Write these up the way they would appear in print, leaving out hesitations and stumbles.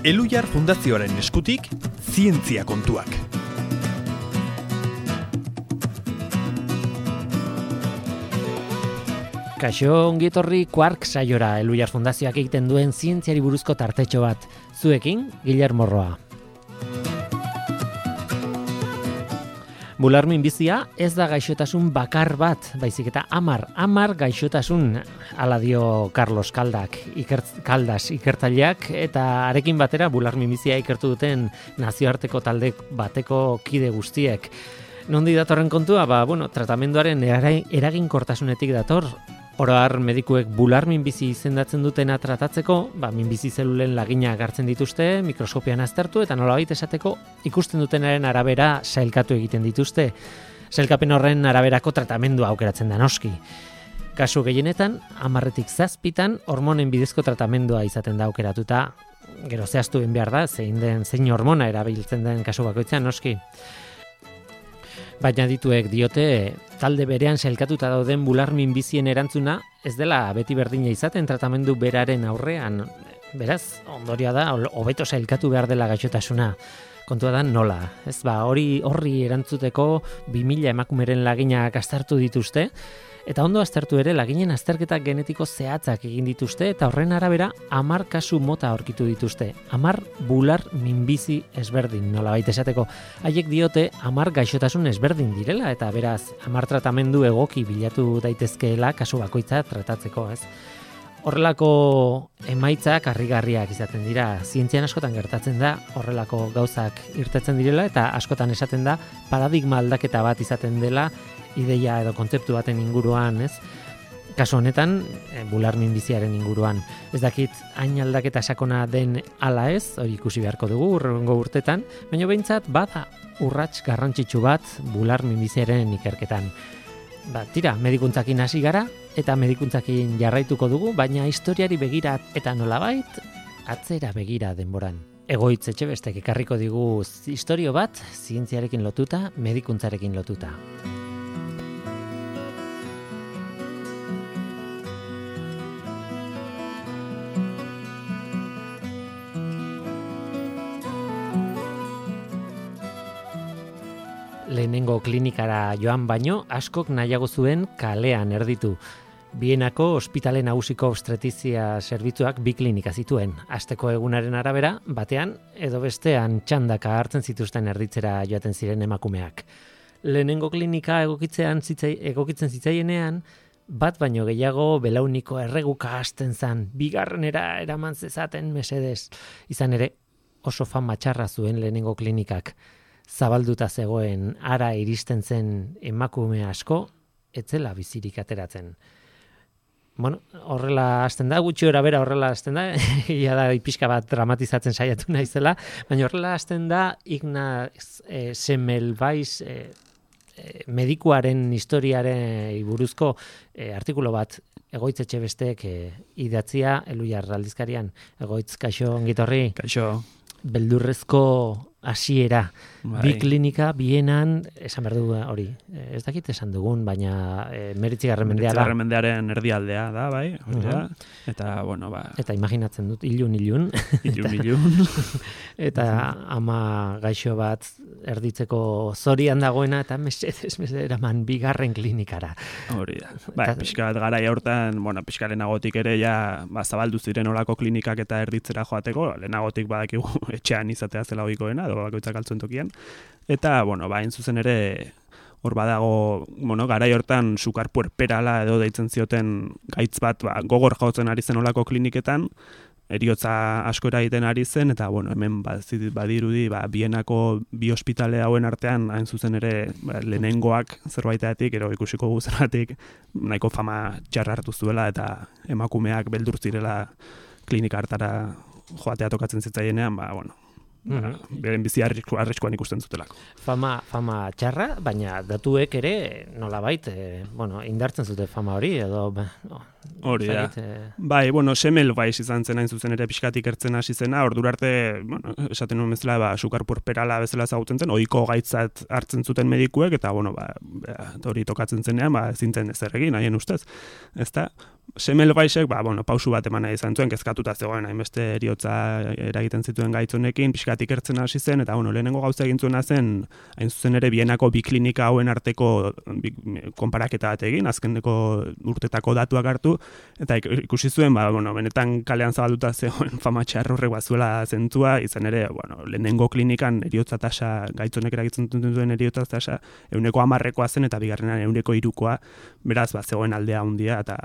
Elhuyar Fundazioaren eskutik, zientzia kontuak. Kaixo, ongi etorri Quark saiora, Elhuyar Fundazioak egiten duen zientziari buruzko tartetxo bat. Zuekin, Guillermo Roa. Bularmin bizia ez da gaixotasun bakar bat, baizik eta 10 gaixotasun, hala dio Carlos Caldas ikertzaileak, eta arekin batera bularmin bizia ikertu duten nazioarteko talde bateko kide guztiek. Nondi datorren kontua? Tratamenduaren eraginkortasunetik dator. Oro har medikuek bular minbizi izendatzen dutena tratatzeko, minbizi zelulen lagina hartzen dituzte, mikroskopian aztertu eta nolabait esateko ikusten dutenaren arabera sailkatu egiten dituzte. Sailkapen horren araberako tratamendua aukeratzen da noski. Kasu gehienetan, 10-tik 7 hormonen bidezko tratamendua izaten da aukeratuta. Gero zehaztu egin behar da, zein hormona erabiltzen den kasu bakoitzean noski. Baina dituek diote, talde berean sailkatuta dauden bularmin bizien erantzuna ez dela beti berdina izaten tratamendu beraren aurrean. Beraz, ondorioa da, hobeto sailkatu behar dela gaixotasuna. Kontua da nola. Horri erantzuteko 2000 emakumeren laginak aztertu dituzte, eta ondo aztertu ere laginen azterketak genetiko zehatzak egin dituzte, eta horren arabera 10 kasu mota aurkitu dituzte. 10 bular minbizi ezberdin, nolabait esateko. Haiek diote 10 gaixotasun ezberdin direla, eta beraz 10 tratamendu egoki bilatu daitezkeela kasu bakoitza tratatzeko, ez? Horrelako emaitzak harrigarriak izaten dira. Zientzian askotan gertatzen da horrelako gauzak irtetzen direla, eta askotan esaten da paradigma aldaketa bat izaten dela ideia edo kontzeptu baten inguruan, ez? Kasu honetan, bular minbiziaren inguruan. Ez dakit hain aldaketa sakona den ala ez, hori ikusi beharko dugu hurrengo urtetan, baina behintzat bada urrats garrantzitsu bat bular minbiziaren ikerketan. Tira, medikuntzakin hasi gara eta medikuntzakin jarraituko dugu, baina historiari begira eta nolabait atzera begira denboran. Egoitz Etxebestek ekarriko digu istorio bat, zientziarekin lotuta, medikuntzarekin lotuta. Lehenengo klinikara joan baino, askok nahiago zuen kalean erditu. Bienako ospitale nagusiko obstetrizia zerbitzuak 2 klinika zituen. Asteko egunaren arabera, batean edo bestean txandaka hartzen zituzten erditzera joaten ziren emakumeak. Lehenengo klinika egokitzen zitzaienean, bat baino gehiago belauniko erreguka hasten zan, 2. eraman zezaten mesedez. Izan ere, oso fama txarra zuen lehenengo klinikak. Zabalduta zegoen ara iristen zen emakume asko, etzela bizirik ateratzen. Horrela hasten da, gutxi bera horrela hasten da, ia da pixka bat dramatizatzen saiatu naizela, baina horrela hasten da Ignaz Semmelweis medikuaren historiaren buruzko artikulu bat Egoitz Etxebestek idatzia Elhuyar aldizkarian. Egoitz, kaixo, ongitorri? Kaixo. Beldurrezko hasiera. 2 klinika, Bienan, esan behar du hori. Ez dakit esan dugun, baina 19. mendea da. 19. mendearen erdialdea da, bai. Eta, Eta imaginatzen dut, ilun. Ilun. Eta ama gaixo bat erditzeko zorian dagoena, eta mesedez eraman 2. klinikara. Hori da. Pixka bat garai hortan, pixka lehenagotik ere zabaldu ziren olako klinikak eta erditzera joateko, lehenagotik badakigu etxean izatea zela ohikoena, edo bakoitzak altzuen tokian. Eta, hain zuzen ere, hor badago, garai hortan sukar puerperala edo deitzen zioten gaitz bat, gogor jautzen ari zen olako kliniketan, eriotza asko eragiten ari zen, eta, hemen badirudi, Bienako 2 ospitale hauen artean, hain zuzen ere, lehenengoak zerbaiteatik, ero ikusiko guzeratik, nahiko fama txarra hartu zuela, eta emakumeak beldur zirela klinika hartara joatea tokatzen zitzaienean, beren bizi arriskuan ikusten zutelako. Fama txarra, baina datuek ere nolabait, indartzen zute fama hori, edo... Hori da. Semmelweis izan zen hain zuzen ere pixkatik ertzen hasi zena, ordura arte, esaten nuen bezala, sukar puerperala bezala ezagutzen zen, ohiko gaitzat hartzen zuten medikuek, eta hori tokatzen zenean, zintzen ezer egin, haien ustez. Ezta? Semmelweisek, pausu bat eman nahi izan zuen, kezkatuta zegoen, hainbeste eriotza eragiten zituen gaitzonekin, pixkat ikertzen hasi zen, eta lehenengo gauza egin zuena zen, hain zuzen ere Bienako bi klinika hauen arteko konparaketa bat egin, azkeneko urtetako datuak hartu, eta ikusi zuen, benetan kalean zabalduta zegoen fama txar horrek bazuela zentzua, izan ere, lehenengo klinikan eriotza tasa, gaitzonek eragitzen duen eriotza tasa, 10%koa zen, eta bigarrenan 3%koa, beraz, zegoen aldea handia, eta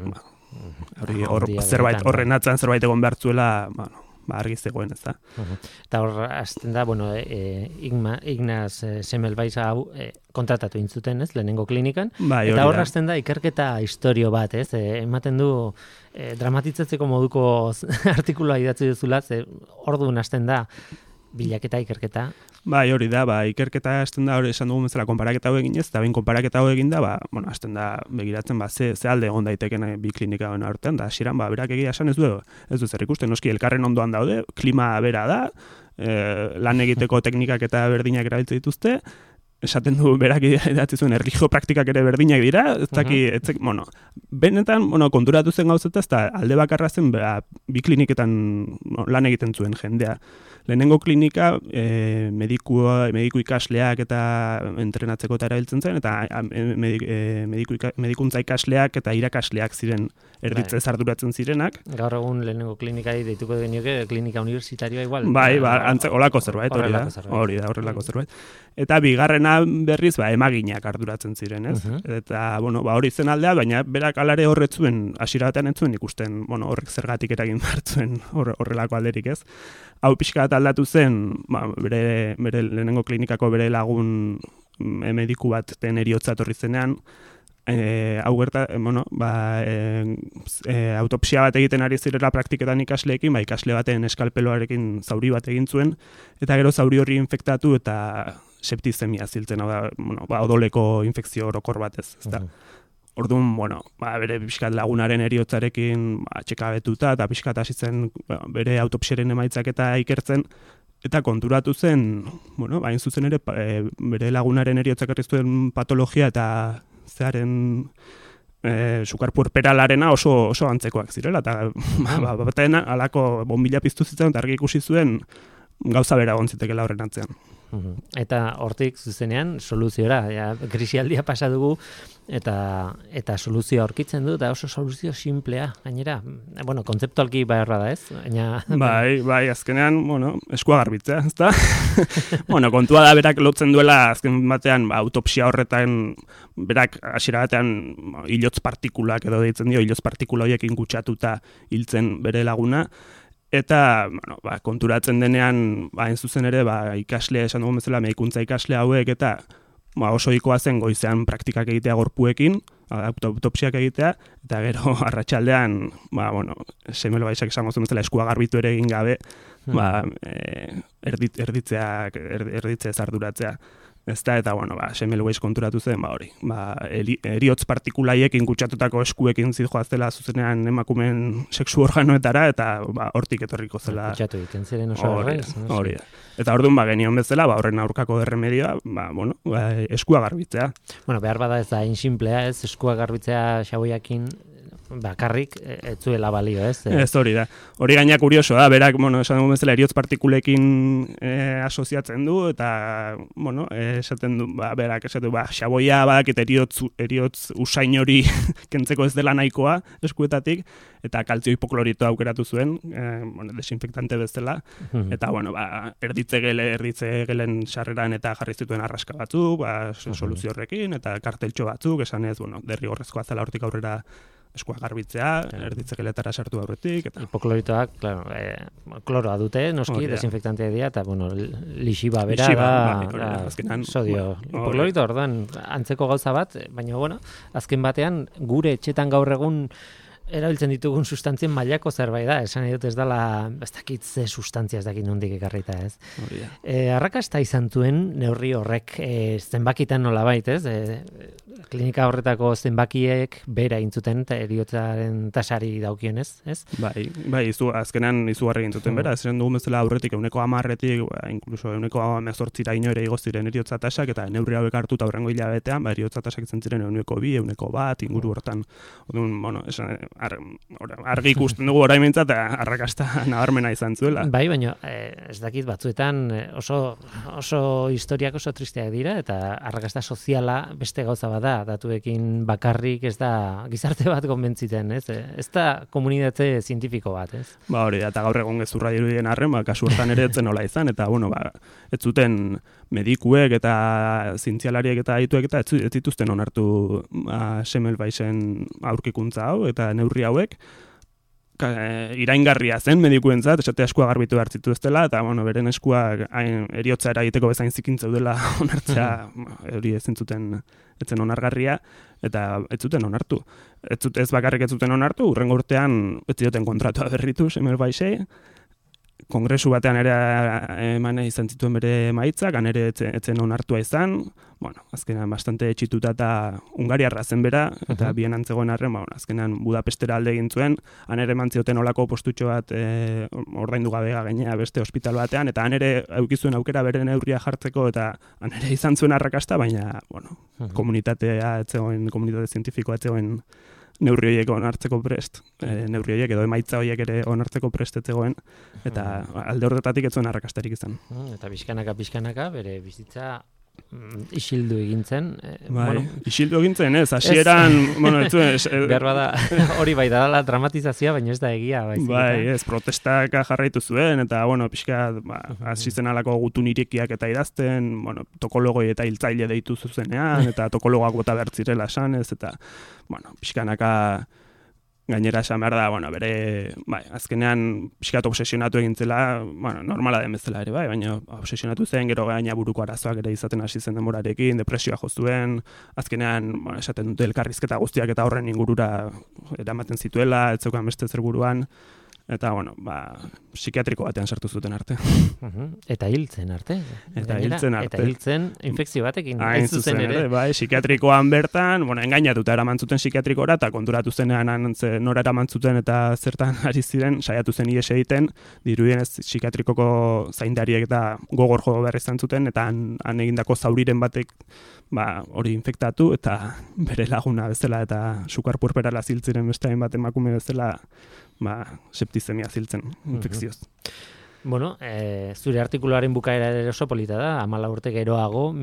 zerbait horren atzan zerbait egon behartzuela, argi zegoen, ez da. Eta hor, azten da, Ignaz Semmelweis hau kontratatu intzuten, ez, lehenengo klinikan, eta hor azten da ikerketa historio bat, ez, ematen du dramatitzatzeko moduko artikuloa idatzi duzula, orduan azten da bilaketa, ikerketa. Hori da, ikerketa hasten da, hori esan dugun bezala konparaketa hau eginez, eta behin konparaketa hau egin da, hasten da begiratzen, ze alde egon daiteken bi klinika honen artean, da hasieran, berak egia esan ez du zer ikusten, noski elkarren ondoan daude, klima bera da, lan egiteko teknikak eta berdinak erabiltzen dituzte, esaten du berak idatzi zuen erlijio praktikak ere berdinak dira, benetan, konturatu zen gauzetaz, eta alde bakarra zen, bi kliniketan lan egiten zuen jendea. Lehenengo klinika mediku ikasleak eta entrenatzeko eta erabiltzen zen, eta medikuntza ikasleak eta irakasleak ziren erditzez arduratzen zirenak. Gaur egun lehenengo klinikari deituko genioke klinika universitarioa igual. Olako zerbait, horrelako zerbait. Eta bigarrena berriz, emaginak arduratzen ziren, ez? Eta, hori zen aldea, baina berak alare horretzuen, hasiera batean entzuen ikusten, horrek zergatik eragin hartzuen horrelako alderik, ez? Hau pixka bat aldatu zen, bere lehenengo klinikako bere lagun mediku bat den eriotza etorri zenean, hau gerta, autopsia bat egiten ari zirela praktiketan ikasleekin, ikasle baten eskalpeloarekin zauri bat egin zuen, eta gero zauri horri infektatu eta septizemia ziltzen, odoleko infekzio orokor batez, ezta. Orduan, bere pixkat lagunaren eriotzarekin txekabetuta eta pixkat hasi zen bere autopsiaren emaitzak eta ikertzen, eta konturatu zen, hain zuzen ere, bere lagunaren eriotzak zuen patologia eta zearen sukar puerperalarena oso antzekoak zirela, eta baten alako bombila piztu zitzen, eta argi ikusi zuen gauza bera gontzitekela horren atzean. Eta hortik zuzenean soluziora, krisialdia pasa dugu eta soluzioa aurkitzen du, eta oso soluzio simplea, gainera, kontzeptualki beharra da ez? Bai, azkenean, eskua garbitzea, ezta? Kontua da berak lotzen duela, azken batean, autopsia horretan, berak hasiera batean hilotz partikulak edo deitzen dio, hilotz partikula horiekin kutsatuta hiltzen bere laguna, eta konturatzen denean, hain zuzen ere, ikasle, esan dugun bezala, medikuntza ikasle hauek, eta oso ohikoa zen goizean praktikak egitea gorpuekin, autopsiak egitea, eta gero arratsaldean, Semmelweisek esango zuen bezala eskua garbitu ere egin gabe, erditzea arduratzea. Ezta, eta, Semmelweis konturatu zen, hori. Eriotz partikulaiekin kutsatutako eskuekin zijoaztela zuzenean emakumeen sexu organoetara, eta hortik etorriko zela. Kutsatu egiten ziren oso horrez. Hori da. Eta orduan, genion bezala, horren aurkako erremedioa, eskua garbitzea. Behar bada ez da, insimplea ez, eskua garbitzea xaboiakin, bakarrik etzuela balio, ez? Ez hori da. Hori gaina kurioso da, berak, esan dugu bezala, eriotz partikulekin asoziatzen du, eta, esaten du, berak, esaten du, xaboia badakit eriotz usain hori kentzeko ez dela nahikoa eskuetatik, eta kaltzio hipoklorito aukeratu zuen, desinfektante bezala, eta, erditze gelen sarreran eta jarri zituen arraska batzuk, soluzio horrekin, eta karteltxo batzuk, esan ez, derrigorrezkoa zela hortik aurrera eskua garbitzea, erditze geletara sartu aurretik. Hipokloritoak, kloroa dute, noski, desinfektantea dira, eta, lixiba bera da, sodio. Hipoklorito, orduan, antzeko gauza bat, baina, azken batean, gure etxetan gaur egun erabiltzen ditugun sustantzien mailako zerbait da, esan edut ez dela, ez dakit ze sustantzia ez dakit nondik ekarrita, ez? Arrakasta izan zuen neurri horrek zenbakitan nolabait, ez? Klinika horretako zenbakiek bera intzuten eriotzaren tasari daukionez, ez? Bai, azkenean izugarri intzuten bera, esan dugun bezala aurretik 10%, inkluso 10%-18% ere igo ziren eriotza tasak, eta neurri hauek hartuta aurrengo hilabetean, eriotza tasak izan ziren 1%, 1%, inguru hortan. argi ikusten dugu orain behintzat arrakasta nabarmena izan zuela. Bai, baina ez dakit batzuetan oso historiak oso tristeak dira, eta arrakasta soziala beste gauza bada, datuekin bakarrik ez da gizarte bat konbentziten, ez? Ez da komunitate zientifiko bat, ez? Ba hori, eta gaur egun gezurra dirudien arren, kasu hortan ere etzen nola izan, eta ez zuten medikuek eta zientzialariek eta adituek eta ez dituzten onartu Semmelweisen aurkikuntza hau eta neurri hauek. Iraingarria zen medikuentzat, esate eskua garbitu behar zituztela, eta beren eskuak eriotza eragiteko bezain zikintza dela onartzea, hori etzen onargarria, eta ez zuten onartu. Ez bakarrik ez zuten onartu, hurrengo urtean ez zioten kontratua berritu Semmelweisei, kongresu batean ere eman izan zituen bere emaitzak, han ere etzen onartua izan, azkenean bastante etxituta eta Hungariarra zen bera, eta bien antzegoen arren, azkenean Budapestera alde egin zuen, han ere eman zioten olako postutxo bat ordaindu gabe gainea beste ospital batean, eta han ere eukizuen aukera bere neurria jartzeko, eta han ere izan zuen arrakasta, baina, komunitatea etzegoen, komunitate zientifikoa etzegoen neurri horiek onartzeko prest, neurri horiek edo emaitza horiek ere onartzeko prest etzegoen, eta alde horretatik ez zuen arrakastarik izan. Eta pixkanaka, bere bizitza isildu egintzen. Isildu egintzen, ez, hasieran, behar bada, hori bai da dramatizazioa, baina ez da egia. Ez, protestak jarraitu zuen, eta, pixka, hasi zen alako gutun irikiak eta idazten, tokologoi eta hiltzaile deitu zuzenean, eta tokologoak bota bertzirela esanez, eta, pixkanaka gainera esan behar da, bere, azkenean pixkat obsesionatu egintzela, normala den bezala ere, baina obsesionatu zen, gero gaina buruko arazoak ere izaten hasi zen denborarekin, depresioa jo zuen, azkenean, esaten dute elkarrizketa guztiak eta horren ingurura eramaten zituela, ez zeukan beste zer buruan, eta, psikiatriko batean sartu zuten arte. Eta hiltzen arte. Eta hiltzen infekzio batekin. Hain zuzen ere, psikiatrikoan bertan, engainatuta eraman zuten psikiatrikora, eta konturatu zenean nora eraman zuten eta zertan ari ziren, saiatu zen ies egiten, dirudien ez psikiatrikoko zaindariek eta gogor jo behar izan zuten, eta han egindako zauriren batek hori infektatu, eta bere laguna bezala, eta sukar purperala ziltziren beste hainbat emakume bezala, septizemia ziltzen, infekzioz. Zure artikuluaren bukaera ere oso polita da, 14 urte geroago,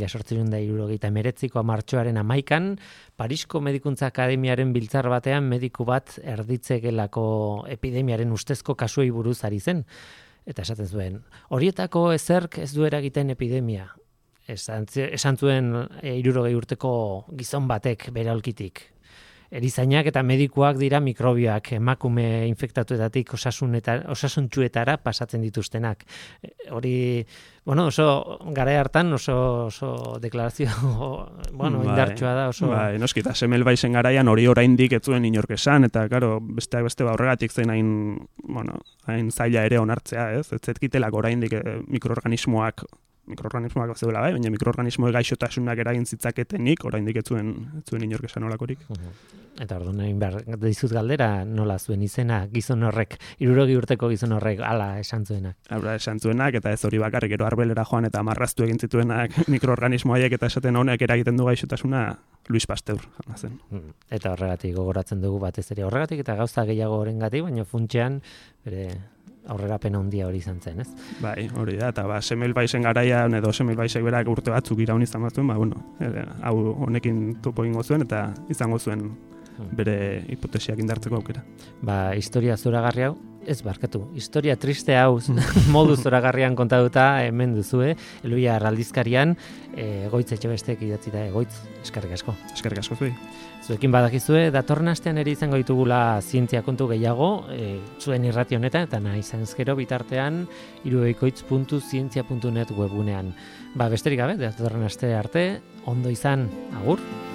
1879ko martxoaren 11an, Parisko Medikuntza Akademiaren biltzar batean mediku bat erditzekelako epidemiaren ustezko kasuei buruz ari zen. Eta esaten zuen, horietako ezerk ez du eragiten epidemia. Esan zuen 60 urteko gizon batek bere aulkitik. Erizainak eta medikuak dira mikrobioak, emakume infektatuetatik osasuntsuetara pasatzen dituztenak. Hori, oso gara hartan oso deklarazio indartsua da oso. Noski, eta Semmelweisen garaian hori oraindik ez zuen inork esan, eta claro, besteak beste horregatik zen hain zaila ere onartzea, ez? Ez zetkitelak oraindik mikroorganismoak zeudela baina mikroorganismoek gaixotasunak eragin zitzaketenik, oraindik ez zuen inork esan olakorik. Eta orduan egin behar dizut galdera, nola zuen izena gizon horrek, 60 urteko gizon horrek, hala esan zuenak. Esan zuenak, eta ez hori bakarrik, gero arbelera joan eta marraztu egin zituenak mikroorganismo haiek eta esaten honek eragiten du gaixotasuna, Luis Pasteur zen. Eta horregatik gogoratzen dugu batez ere horregatik, eta gauza gehiago horrengatik, baina funtsean bere aurrerapen handia hori izan zen, ez? Bai, hori da, eta Semmelweisen garaian edo Semmelweisek berak urte batzuk iraun izan batzuen, hau honekin topo egingo zuen eta izango zuen bere hipotesiak indartzeko aukera. Historia zoragarri hau, ez barkatu, historia triste hau modu zoragarrian kontatuta hemen duzue, Eluia Aldizkarian, Egoitz Etxebestek idatzita, Egoitz, eskerrik asko. Eskerrik asko zuei. Zuekin badakizue, datorren astean ere izango ditugula zientzia kontu gehiago, zuen irrati honetan, eta nahi zanzkero bitartean, iruekoitz.zientzia.net webunean. Besterik gabe, datorren aste arte, ondo izan, agur!